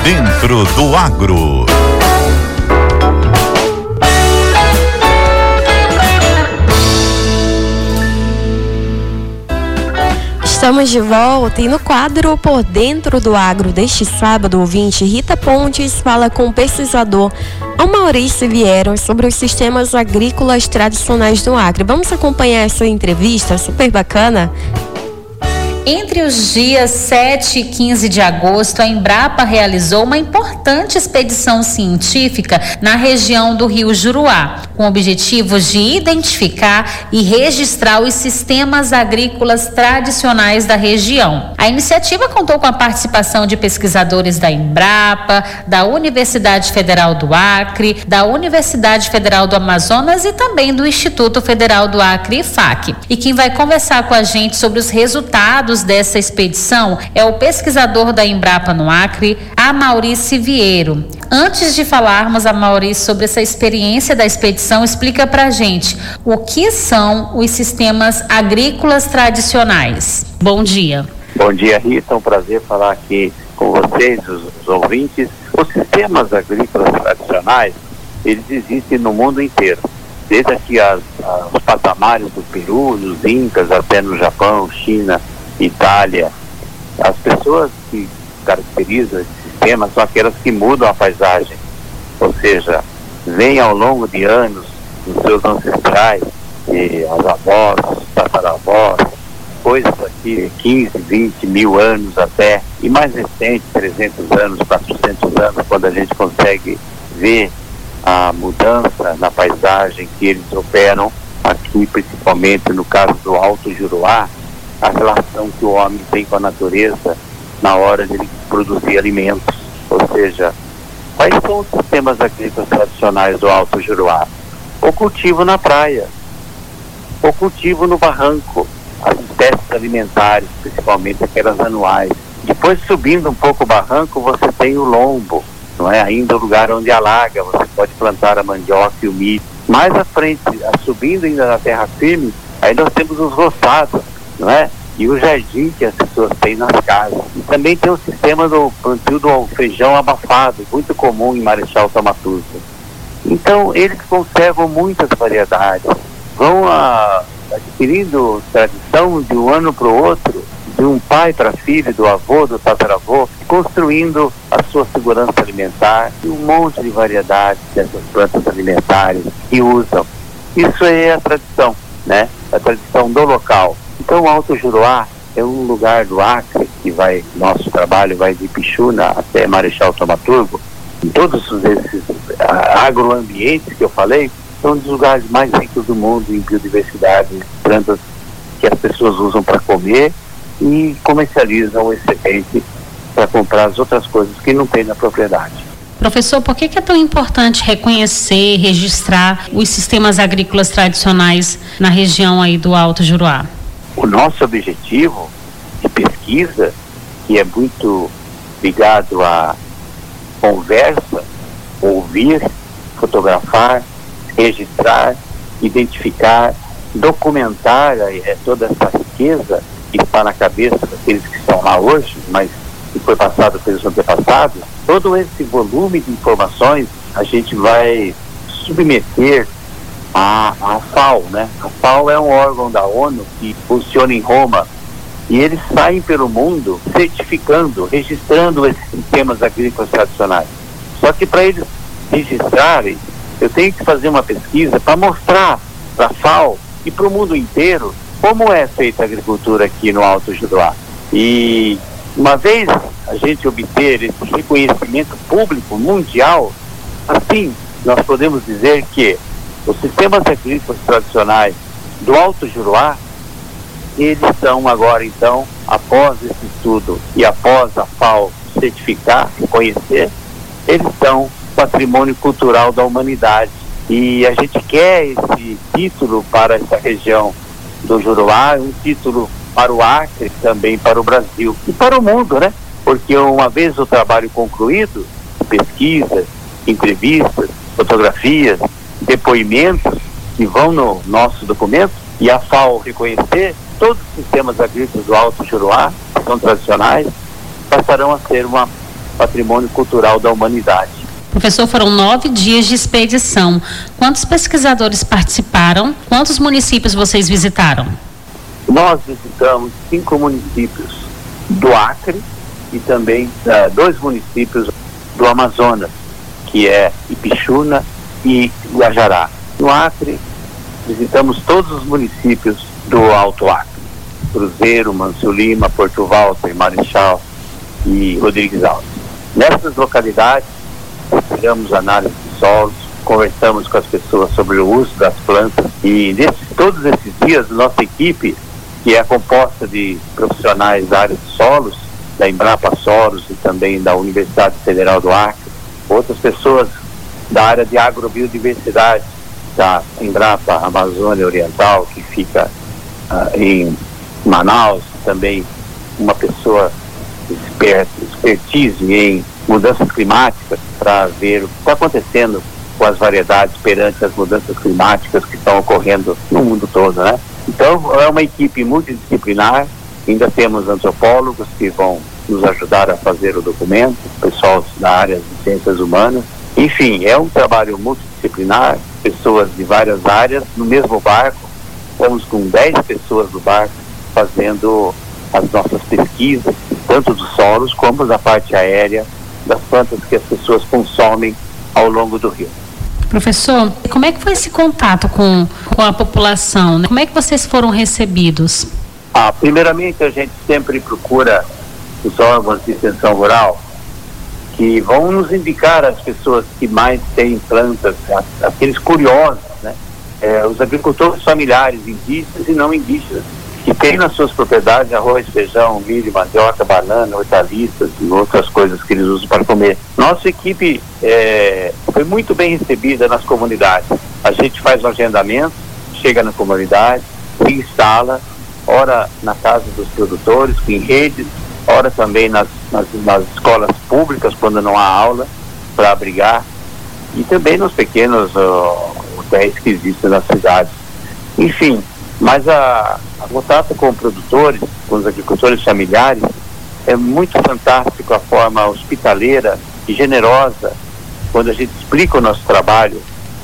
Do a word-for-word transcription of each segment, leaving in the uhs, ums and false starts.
Dentro do Agro. Estamos de volta e no quadro Por Dentro do Agro deste sábado, ouvinte, Rita Pontes fala com o pesquisador Maurício Vieira sobre os sistemas agrícolas tradicionais do Acre. Vamos acompanhar essa entrevista super bacana? Entre os dias sete e quinze de agosto, a Embrapa realizou uma importante expedição científica na região do Rio Juruá, com objetivos de identificar e registrar os sistemas agrícolas tradicionais da região. A iniciativa contou com a participação de pesquisadores da Embrapa, da Universidade Federal do Acre, da Universidade Federal do Amazonas e também do Instituto Federal do Acre, I F A C. E quem vai conversar com a gente sobre os resultados dessa expedição é o pesquisador da Embrapa no Acre, Maurício Vieira. Antes de falarmos, Maurício, sobre essa experiência da expedição, explica pra gente o que são os sistemas agrícolas tradicionais. Bom dia. Bom dia, Rita. É um prazer falar aqui com vocês, os, os ouvintes. Os sistemas agrícolas tradicionais, eles existem no mundo inteiro. Desde aqui as, as, os patamares do Peru, nos Incas, até no Japão, China, Itália. As pessoas que caracterizam esse sistema são aquelas que mudam a paisagem, ou seja, vêm ao longo de anos dos seus ancestrais, e as avós, tataravós, coisas aqui quinze, vinte mil anos até, e mais recente, trezentos anos, quatrocentos anos, quando a gente consegue ver a mudança na paisagem que eles operam aqui, principalmente no caso do Alto Juruá, a relação que o homem tem com a natureza na hora de ele produzir alimentos. Ou seja, quais são os sistemas agrícolas tradicionais do Alto Juruá? O cultivo na praia, o cultivo no barranco, as espécies alimentares, principalmente aquelas anuais. Depois, subindo um pouco o barranco, você tem o lombo, não é? Ainda o lugar onde alaga, você pode plantar a mandioca e o milho. Mais à frente, subindo ainda na terra firme, aí nós temos os roçados, não é? E o jardim que as pessoas têm nas casas. E também tem o sistema do plantio do feijão abafado, muito comum em Marechal Tamatuza. Então, eles conservam muitas variedades, vão a, adquirindo tradição de um ano para o outro, de um pai para filho, do avô, do tataravô, construindo a sua segurança alimentar e um monte de variedades dessas plantas alimentares que usam. Isso é a tradição, né? A tradição do local. Então, o Alto Juruá é um lugar do Acre que vai, nosso trabalho vai de Pixuna até Marechal Tamaturgo. Em todos esses agroambientes que eu falei, são um dos lugares mais ricos do mundo em biodiversidade, plantas que as pessoas usam para comer e comercializam o excedente para comprar as outras coisas que não tem na propriedade. Professor, por que, que é tão importante reconhecer, registrar os sistemas agrícolas tradicionais na região aí do Alto Juruá? O nosso objetivo de pesquisa, que é muito ligado à conversa, ouvir, fotografar, registrar, identificar, documentar é, toda essa riqueza que está na cabeça daqueles que estão lá hoje, mas que foi passado pelos antepassados. Todo esse volume de informações a gente vai submeter A, a FAO, né? A FAO é um órgão da ONU que funciona em Roma e eles saem pelo mundo certificando, registrando esses sistemas agrícolas tradicionais. Só que para eles registrarem, eu tenho que fazer uma pesquisa para mostrar para a FAO e para o mundo inteiro como é feita a agricultura aqui no Alto Juruá. E uma vez a gente obter esse reconhecimento público mundial, assim nós podemos dizer que os sistemas agrícolas tradicionais do Alto Juruá, eles são agora, então, após esse estudo e após a FAO certificar, reconhecer, eles são patrimônio cultural da humanidade. E a gente quer esse título para essa região do Juruá, um título para o Acre, também para o Brasil e para o mundo, né? Porque uma vez o trabalho concluído, pesquisas, entrevistas, fotografias, depoimentos que vão no nosso documento e a FAO reconhecer, todos os sistemas agrícolas do Alto Juruá, que são tradicionais, passarão a ser uma patrimônio cultural da humanidade. Professor, foram nove dias de expedição. Quantos pesquisadores participaram? Quantos municípios vocês visitaram? Nós visitamos cinco municípios do Acre e também uh, dois municípios do Amazonas, que é Ipixuna e Guajará. No Acre, visitamos todos os municípios do Alto Acre: Cruzeiro, Mâncio Lima, Porto Walter, Marechal e Rodrigues Alves. Nessas localidades, fizemos análise de solos, conversamos com as pessoas sobre o uso das plantas e nesses, todos esses dias, nossa equipe, que é composta de profissionais da área de solos, da Embrapa Solos e também da Universidade Federal do Acre, outras pessoas da área de agrobiodiversidade, da Embrapa Amazônia Oriental, que fica uh, em Manaus, também uma pessoa expert, expertise em mudanças climáticas, para ver o que está acontecendo com as variedades perante as mudanças climáticas que estão ocorrendo no mundo todo, né? Então, é uma equipe multidisciplinar. Ainda temos antropólogos que vão nos ajudar a fazer o documento, pessoal da área de ciências humanas. Enfim, é um trabalho multidisciplinar, pessoas de várias áreas no mesmo barco. Estamos com dez pessoas no barco fazendo as nossas pesquisas, tanto dos solos como da parte aérea, das plantas que as pessoas consomem ao longo do rio. Professor, como é que foi esse contato com, com a população? Como é que vocês foram recebidos? Ah, primeiramente, a gente sempre procura os órgãos de extensão rural que vão nos indicar as pessoas que mais têm plantas, aqueles curiosos, né? É, os agricultores familiares, indígenas e não indígenas, que têm nas suas propriedades arroz, feijão, milho, mandioca, banana, hortaliças e outras coisas que eles usam para comer. Nossa equipe é, foi muito bem recebida nas comunidades. A gente faz um agendamento, chega na comunidade, se instala, ora na casa dos produtores, em redes, ora também nas, nas, nas escolas públicas, quando não há aula, para abrigar, e também nos pequenos uh, hotéis que existem nas cidades. Enfim, mas a, a contato com produtores, com os agricultores familiares, é muito fantástico a forma hospitaleira e generosa quando a gente explica o nosso trabalho,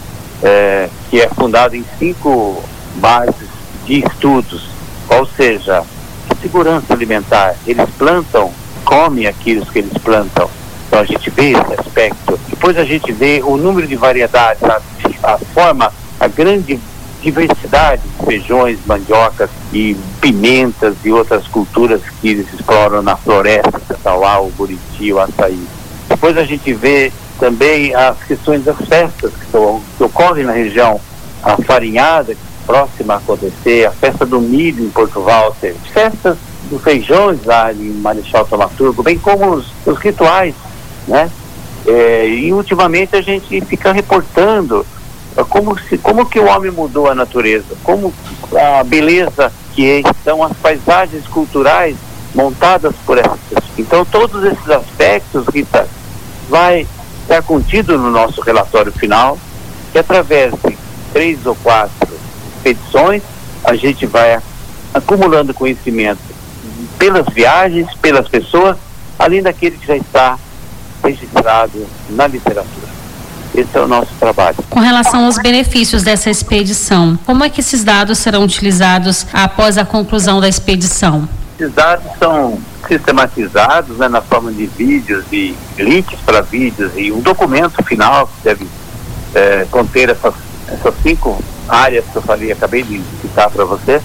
é, que é fundado em cinco bases de estudos, ou seja, segurança alimentar. Eles plantam, comem aquilo que eles plantam. Então a gente vê esse aspecto. Depois a gente vê o número de variedades, a, a forma, a grande diversidade de feijões, mandiocas e pimentas e outras culturas que eles exploram na floresta, o Tatauá, o Buriti, o Açaí. Depois a gente vê também as questões das festas que, to, que ocorrem na região, a farinhada próxima a acontecer, a festa do milho em Porto Walter, festas dos feijões lá em Marechal Thaumaturgo, bem como os, os rituais, né? É, e ultimamente a gente fica reportando como, se, como que o homem mudou a natureza, como a beleza que são as paisagens culturais montadas por essas pessoas. Então todos esses aspectos, Rita, vai estar contido no nosso relatório final, que através de três ou quatro expedições a gente vai acumulando conhecimento pelas viagens, pelas pessoas, além daquele que já está registrado na literatura. Esse é o nosso trabalho. Com relação aos benefícios dessa expedição, como é que esses dados serão utilizados após a conclusão da expedição? Esses dados são sistematizados, né, na forma de vídeos e links para vídeos e um documento final que deve é, conter essas, essas cinco áreas que eu falei, acabei de citar para você.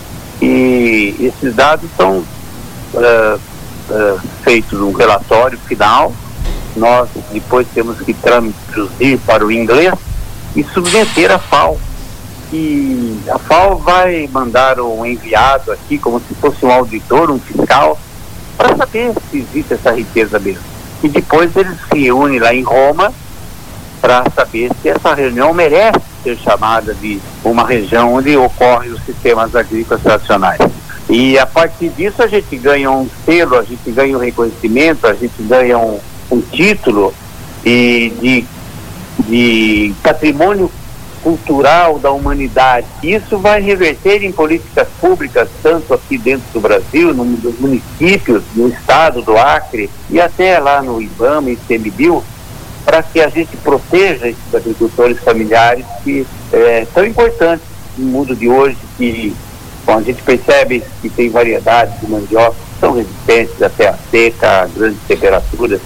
E esses dados são uh, uh, feitos num relatório final. Nós depois temos que traduzir para o inglês e submeter à F A O. E a F A O vai mandar um enviado aqui, como se fosse um auditor, um fiscal, para saber se existe essa riqueza mesmo. E depois eles se reúnem lá em Roma para saber se essa reunião merece ser chamada de uma região onde ocorrem os sistemas agrícolas tradicionais. E a partir disso a gente ganha um selo, a gente ganha um reconhecimento, a gente ganha um, um título e de, de patrimônio cultural da humanidade. Isso vai reverter em políticas públicas, tanto aqui dentro do Brasil, no, nos municípios, no estado do Acre e até lá no IBAMA e ICMBio, para que a gente proteja esses agricultores familiares que é tão importantes no mundo de hoje, que bom, a gente percebe que tem variedades de mandioca que são resistentes até a seca, a grandes temperaturas,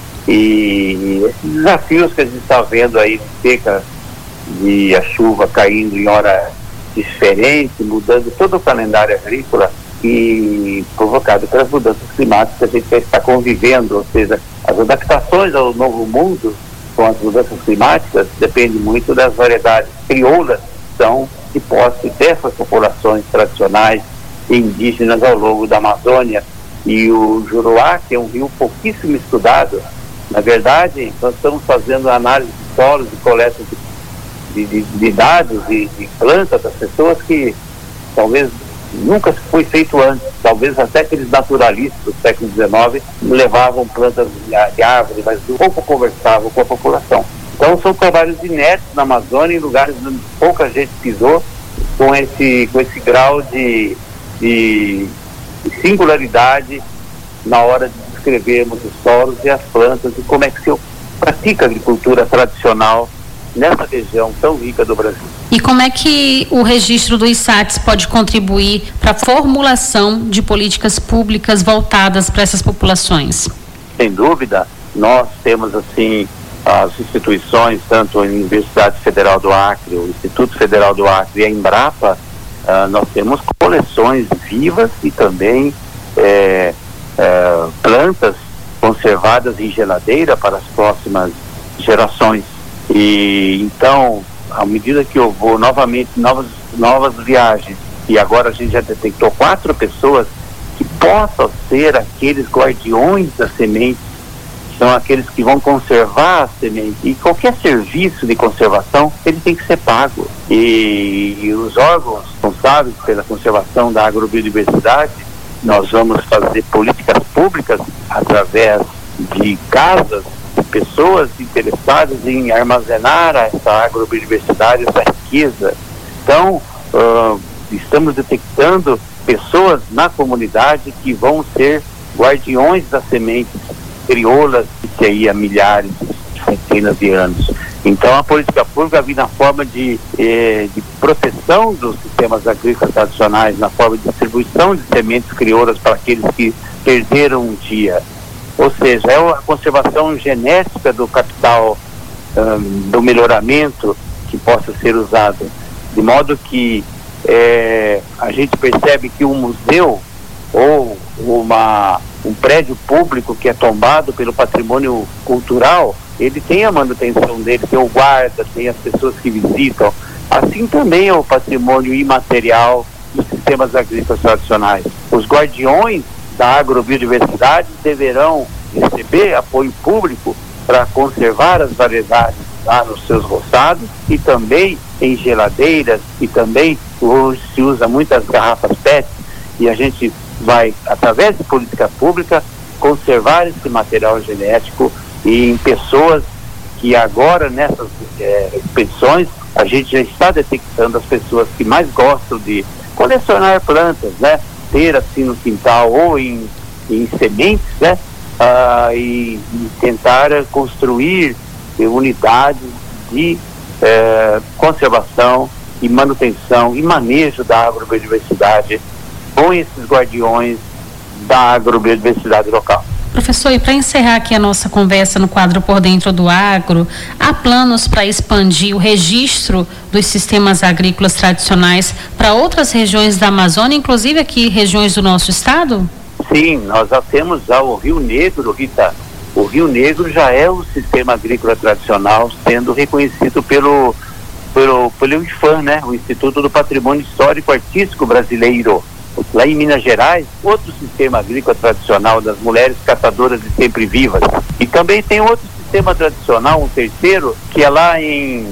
e esses desafios que a gente está vendo aí de seca, de a chuva caindo em hora diferente, mudando todo o calendário agrícola e provocado pelas mudanças climáticas que a gente já está convivendo, ou seja, as adaptações ao novo mundo com as mudanças climáticas depende muito das variedades crioulas que são de posse dessas populações tradicionais e indígenas ao longo da Amazônia. E o Juruá, que é um rio pouquíssimo estudado, na verdade, nós estamos fazendo análise de solos e coleta de, de, de dados e de plantas das pessoas que talvez nunca foi feito antes. Talvez até aqueles naturalistas do século dezenove levavam plantas de árvore, mas pouco conversavam com a população. Então são trabalhos inéditos na Amazônia, em lugares onde pouca gente pisou, com esse, com esse grau de, de, de singularidade na hora de descrevermos os solos e as plantas e como é que se pratica a agricultura tradicional nessa região tão rica do Brasil. E como é que o registro do ISATS pode contribuir para a formulação de políticas públicas voltadas para essas populações? Sem dúvida, nós temos assim as instituições, tanto a Universidade Federal do Acre, o Instituto Federal do Acre e a Embrapa, uh, nós temos coleções vivas e também é, é, plantas conservadas em geladeira para as próximas gerações. E então, à medida que eu vou novamente, novas, novas viagens, e agora a gente já detectou quatro pessoas que possam ser aqueles guardiões da semente, são aqueles que vão conservar a semente. E qualquer serviço de conservação, ele tem que ser pago. E, e os órgãos responsáveis pela conservação da agrobiodiversidade, nós vamos fazer políticas públicas através de casas, de pessoas interessadas em armazenar essa agrobiodiversidade, essa riqueza. Então, uh, estamos detectando pessoas na comunidade que vão ser guardiões das sementes crioulas, que aí há milhares, centenas de anos. Então a política pública vem na forma de, eh, de proteção dos sistemas agrícolas tradicionais, na forma de distribuição de sementes crioulas para aqueles que perderam um dia. Ou seja, é a conservação genética do capital, um, do melhoramento que possa ser usado. De modo que eh, a gente percebe que um museu ou uma um prédio público que é tombado pelo patrimônio cultural, ele tem a manutenção dele, tem o guarda, tem as pessoas que visitam. Assim também é o patrimônio imaterial dos sistemas agrícolas tradicionais. Os guardiões da agrobiodiversidade deverão receber apoio público para conservar as variedades lá nos seus roçados e também em geladeiras, e também hoje se usa muitas garrafas P E T, e a gente vai, através de política pública, conservar esse material genético e em pessoas que agora, nessas é, expedições, a gente já está detectando as pessoas que mais gostam de colecionar plantas, né? Ter assim no quintal ou em, em sementes, né? Ah, e, e tentar construir unidades de eh, conservação e manutenção e manejo da agrobiodiversidade com esses guardiões da agrobiodiversidade local. Professor, e para encerrar aqui a nossa conversa no quadro Por Dentro do Agro, há planos para expandir o registro dos sistemas agrícolas tradicionais para outras regiões da Amazônia, inclusive aqui regiões do nosso estado? Sim, nós já temos já o Rio Negro, Rita. O Rio Negro já é o sistema agrícola tradicional sendo reconhecido pelo, pelo, pelo IFAM, né? O Instituto do Patrimônio Histórico Artístico Brasileiro. Lá em Minas Gerais, outro sistema agrícola tradicional das mulheres caçadoras de sempre vivas. E também tem outro sistema tradicional, um terceiro, que é lá em,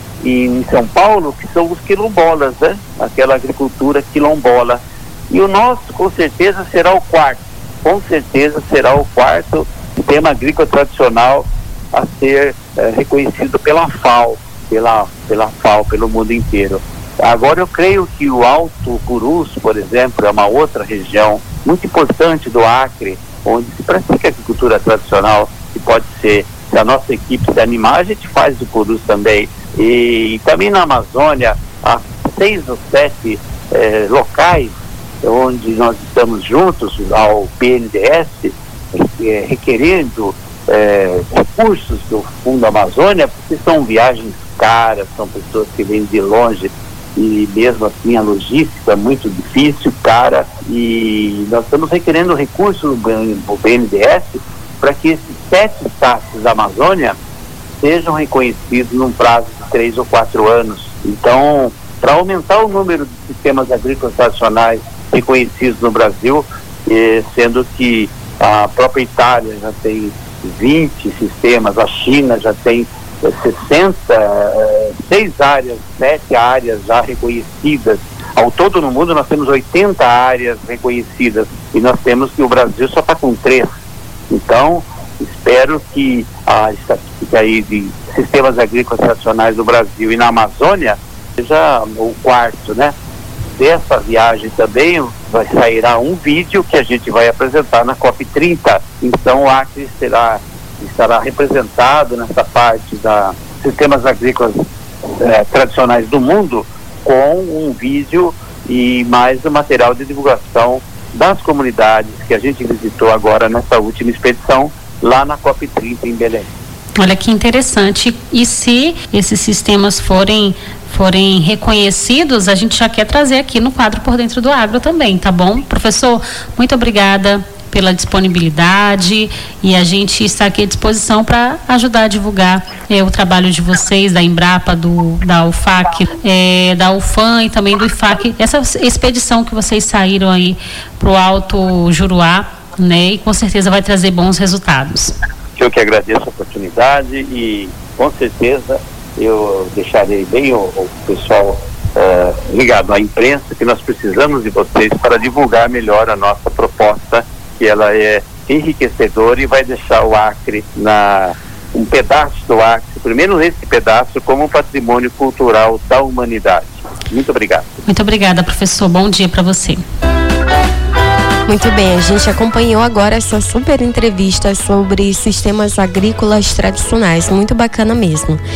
em São Paulo, que são os quilombolas, né? Aquela agricultura quilombola. E o nosso, com certeza, será o quarto. Com certeza será o quarto sistema agrícola tradicional a ser é, reconhecido pela F A O. pela, pela F A O, pelo mundo inteiro. Agora eu creio que o Alto Purus, por exemplo, é uma outra região muito importante do Acre, onde se pratica agricultura tradicional, que pode ser, se a nossa equipe se animar, a gente faz o Purus também. E, e também na Amazônia, há seis ou sete eh, locais onde nós estamos juntos ao P N D S, eh, requerendo eh, recursos do Fundo Amazônia, porque são viagens caras, são pessoas que vêm de longe, e mesmo assim a logística é muito difícil, cara, e nós estamos requerendo recursos no B N D S para que esses sete estados da Amazônia sejam reconhecidos num prazo de três ou quatro anos. Então, para aumentar o número de sistemas agrícolas tradicionais reconhecidos no Brasil, eh, sendo que a própria Itália já tem vinte sistemas, a China já tem sessenta, seis áreas, sete áreas já reconhecidas. Ao todo no mundo nós temos oitenta áreas reconhecidas e nós temos que o Brasil só está com três. Então, espero que a estatística aí de sistemas agrícolas tradicionais do Brasil e na Amazônia seja o quarto, né? Dessa viagem também vai sairá um vídeo que a gente vai apresentar na COP trinta. Então o Acre será estará representado nessa parte da sistemas agrícolas eh, tradicionais do mundo, com um vídeo e mais o material de divulgação das comunidades que a gente visitou agora nessa última expedição lá na COP trinta em Belém. Olha que interessante. E se esses sistemas forem forem reconhecidos, a gente já quer trazer aqui no quadro Por Dentro do Agro também, tá bom? Professor, muito obrigada pela disponibilidade, e a gente está aqui à disposição para ajudar a divulgar é, o trabalho de vocês, da Embrapa, do, da U F A C, é, da U F A M e também do I F A C, essa expedição que vocês saíram aí para o Alto Juruá, né, e com certeza vai trazer bons resultados. Eu que agradeço a oportunidade e com certeza eu deixarei bem o, o pessoal uh, ligado à imprensa, que nós precisamos de vocês para divulgar melhor a nossa proposta, que ela é enriquecedora e vai deixar o Acre, na, um pedaço do Acre, primeiro esse pedaço, como um patrimônio cultural da humanidade. Muito obrigado. Muito obrigada, professor. Bom dia para você. Muito bem, a gente acompanhou agora essa super entrevista sobre sistemas agrícolas tradicionais, muito bacana mesmo.